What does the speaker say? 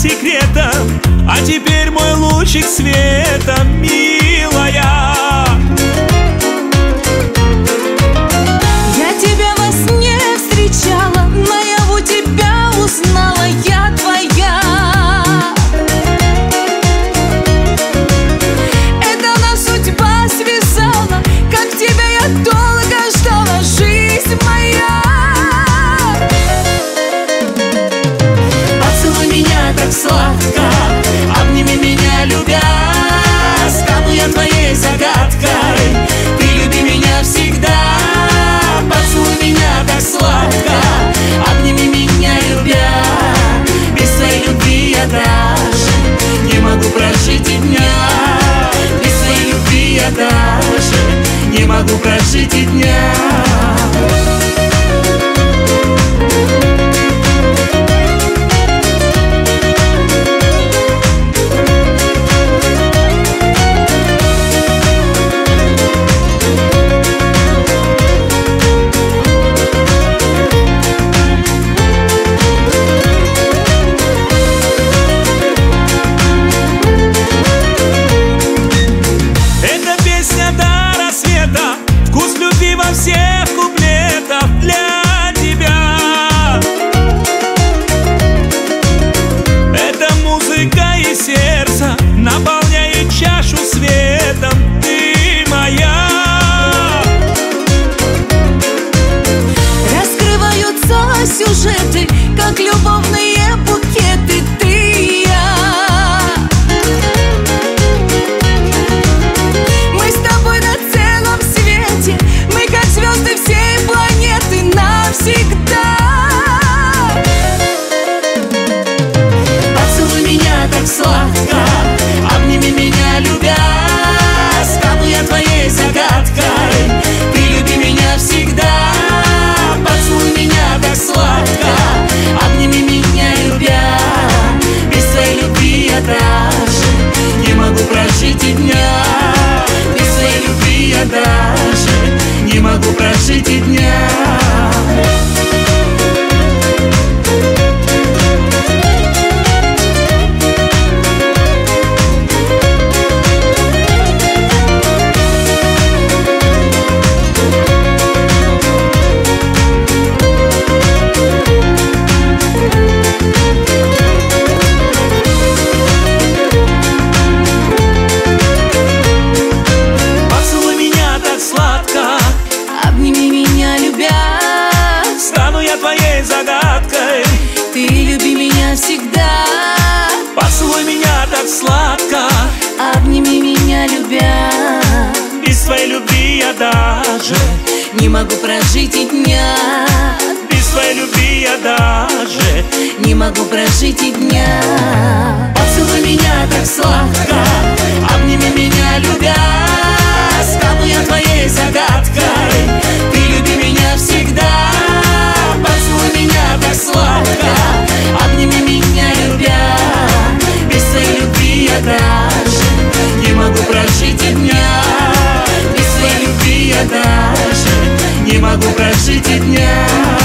секретом, а теперь мой лучик света, милая. Я тебя во сне встречала, наяву тебя узнала, я твоя. Это нас судьба связала, как тебя я долго ждала, жизнь моя. Поцелуй меня так сладко, обними меня, любя. Стану я твоей загадкой, ты люби меня всегда. Поцелуй меня так сладко, обними меня, любя. Без твоей любви я даже не могу прожить и дня. Без твоей любви я даже не могу прожить и дня. Вкус любви во всех куплетах для тебя. Это музыка и сердце наполняет чашу светом. Ты моя. Раскрываются сюжеты, как любовные букеты. Ты и я. Мы с тобой на целом свете, мы как звезды всей планеты навсегда. Поцелуй меня так сладко, обними меня, любя. Стану я твоей загадкой, ты люби меня всегда. Поцелуй меня так сладко, обними меня, любя. Без твоей любви я даже не могу прожить и дня. Без твоей любви я даже не могу прожить и дня. Твоей загадкой, ты люби меня всегда. поцелуй меня так сладко, обними меня, любя. Без твоей любви я даже не могу прожить и дня. Без твоей любви я даже не могу прожить и дня. Поцелуй меня так сладко, обними меня, любя. Стану я твоей загадкой, ты люби меня всегда. Поцелуй меня так сладко, обними меня, любя. Без твоей любви я даже не могу прожить и дня. Без твоей любви я даже не могу прожить и дня.